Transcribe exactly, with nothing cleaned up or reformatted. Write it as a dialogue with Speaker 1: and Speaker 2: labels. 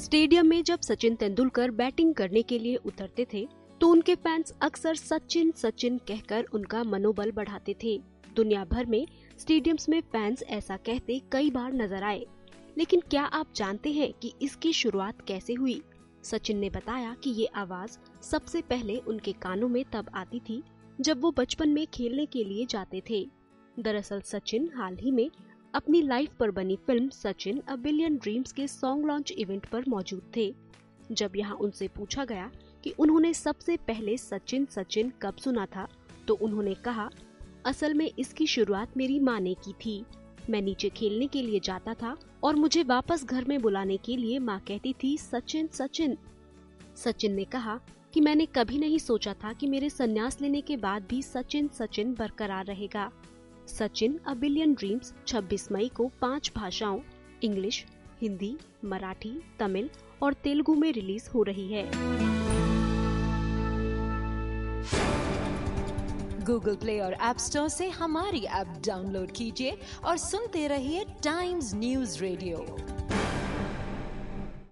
Speaker 1: Stadium में जब Sachin Tendulkar batting करने के लिए उतरते थे तो उनके फैंस अक्सर सचिन सचिन कहकर उनका मनोबल बढ़ाते थे। दुनिया भर में स्टेडियम्स में फैंस ऐसा कहते कई बार नजर आए। लेकिन क्या आप जानते हैं कि इसकी शुरुआत कैसे हुई? सचिन ने बताया कि ये आवाज सबसे पहले उनके कानों में तब आती थी जब वो बचपन में खेलने के लिए जाते थे। दरअसल सचिन हाल ही में अपनी लाइफ पर बनी film Sachin a billion dreams के सॉन्ग लॉन्च इवेंट पर मौजूद थे। जब यहाँ उनसे पूछा गया कि उन्होंने सबसे पहले सचिन सचिन कब सुना था, तो उन्होंने कहा, असल में इसकी शुरुआत मेरी माँ ने की थी। मैं नीचे खेलने के लिए जाता था और मुझे वापस घर में बुलाने के लिए माँ कहती थी सचिन सचिन। सचिन ने कहा कि मैंने कभी नहीं सोचा था कि मेरे संन्यास लेने के बाद भी सचिन सचिन बरकरार रहेगा। सचिन अ बिलियन ड्रीम्स छब्बीस मई को पांच भाषाओं इंग्लिश, हिंदी, मराठी, तमिल और तेलुगु में रिलीज हो रही है।
Speaker 2: गूगल प्ले और ऐप स्टोर से हमारी ऐप डाउनलोड कीजिए और सुनते रहिए टाइम्स न्यूज रेडियो।